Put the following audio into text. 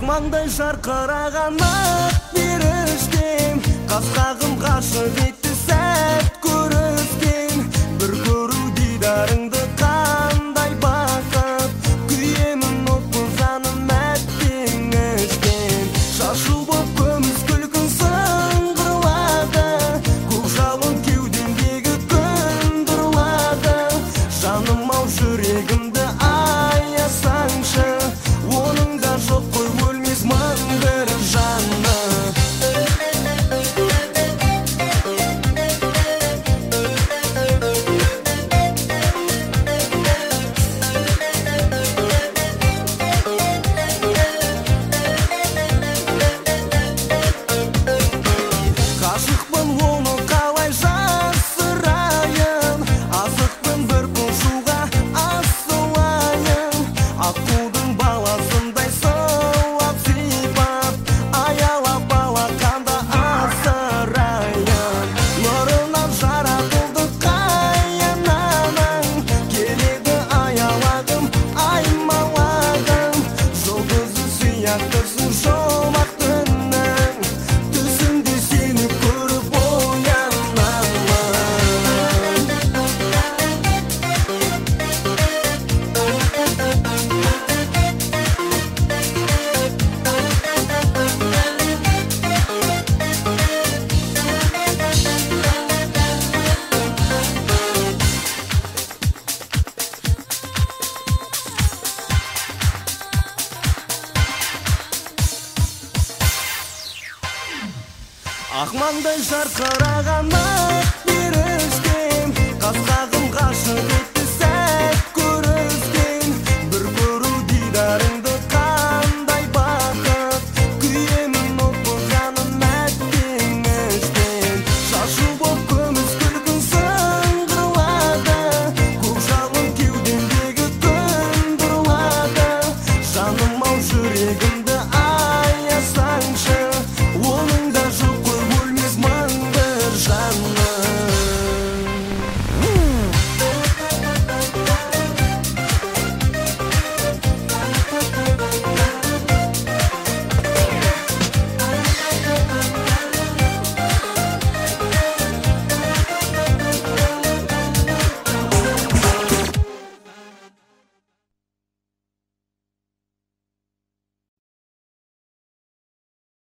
Маңдай жарқыраған ақ беріштен қас-қағым ғашық етті сәт көріскен бір көру дидарыңды қандай бақыт күйемін отпын жаным әттең ішкен шашу боп көміс күлкін сыңғырлады көк жауын кеудемдегі күн дұрлады жаным ау жүрегімді аясаңшы оның да жоқ қой өлмес мың бір жаны ғашықпын оны қалай жасырайын асықпын бір қошуға асылайын аққудың баласындай сылап сипап аялап алақанда асырайын нұрынан жаратылды қайын анаң келеді аялағым аймалағым жұлдызы сияқтысың жұмақ түннің түсімде сені көріп оянамын ақ маңдай жарқыраған ақ беріштен қас-қағым ғашық